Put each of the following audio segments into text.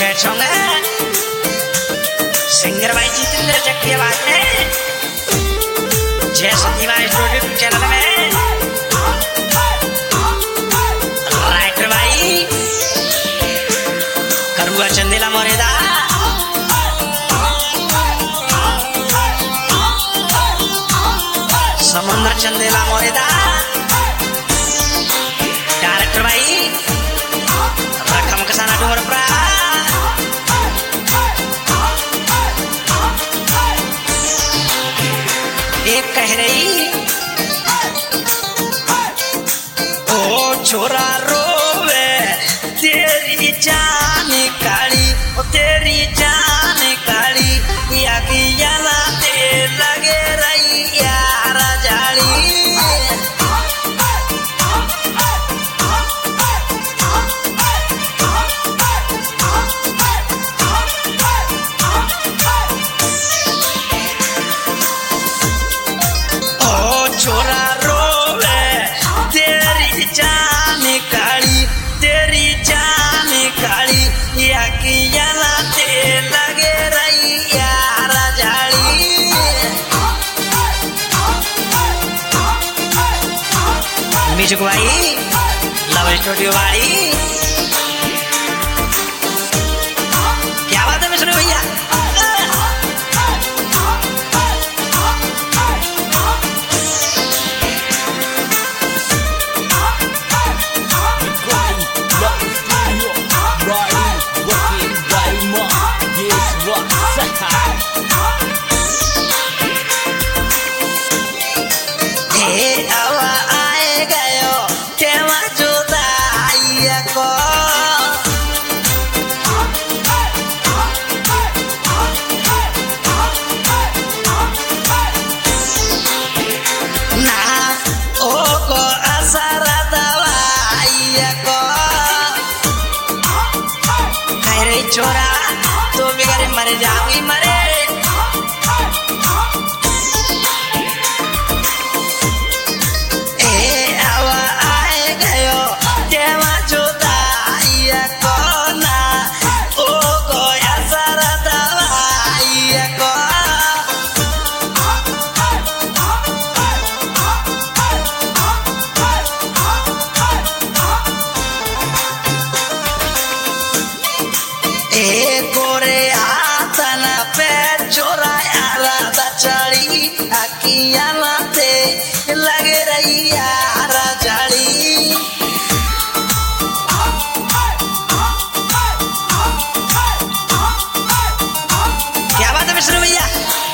शेर सॉन्ग है सिंगर भाई जितेंद्र जग की आवाज में जय संजीवा स्टूडियो चैनल में राइटर भाई करुआ चंदेला मोरेदा समुद्र चंदेला मोरेदा डायरेक्टर भाई रकम कसाना डूंगरपुरा एक कह रही ओ छोरा रोवे तेरी जान काली ओ तेरी जान काली या की याला ते लगे रही यार जाली छोरा रोवे तेरी जान काली या की याला ते लगे रही यार जाली म्यूजिक भाई लव स्टूडियो वाली क्या बात है मिश्र भैया छोरा तो बिगड़ मर जाऊंगी मरे ए आवा आए गयो तेवा जुदाई कोना ओ गोया सारा दवाई को गोरे हाथन पे चोराया राधा चढ़ी अकिया लाते लगे रही यार जाली क्या बात है मिश्र भैया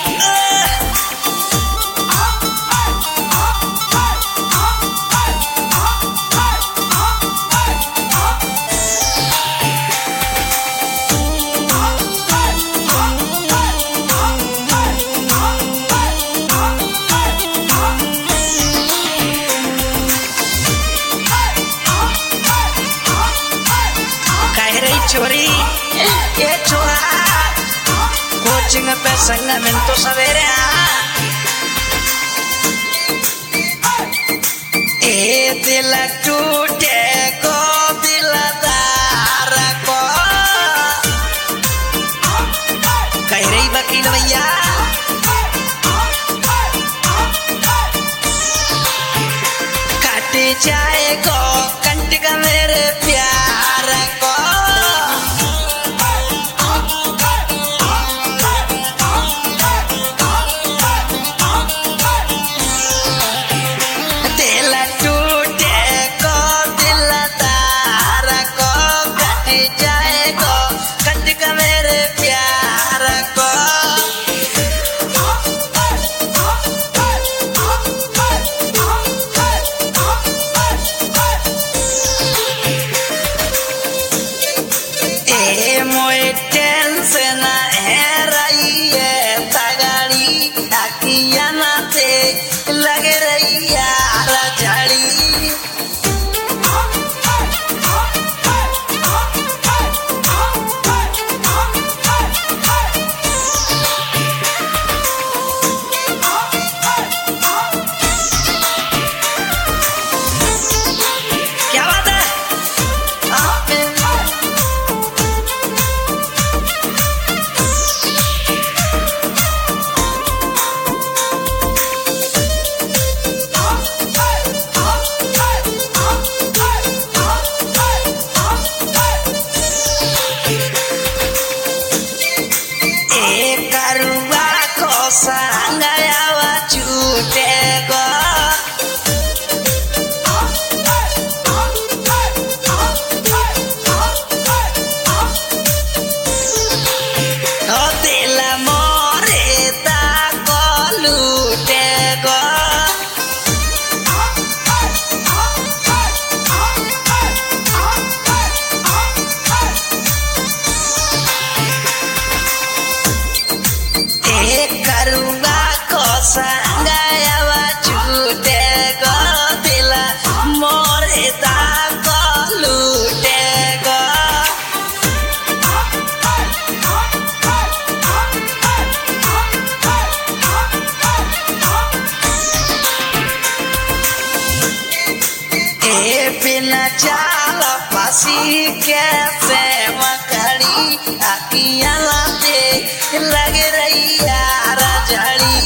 छोरी ये छोरा कोचिंग पे संग में तो सवेरे ए दिल टूटे को दिलदार को कह रही वकील भैया काटे जाएगा कंट का मेरे प्यार को दाको लुटेको बिना चाल पासी के मकड़ी आकियां लाते लग रही यार जड़ी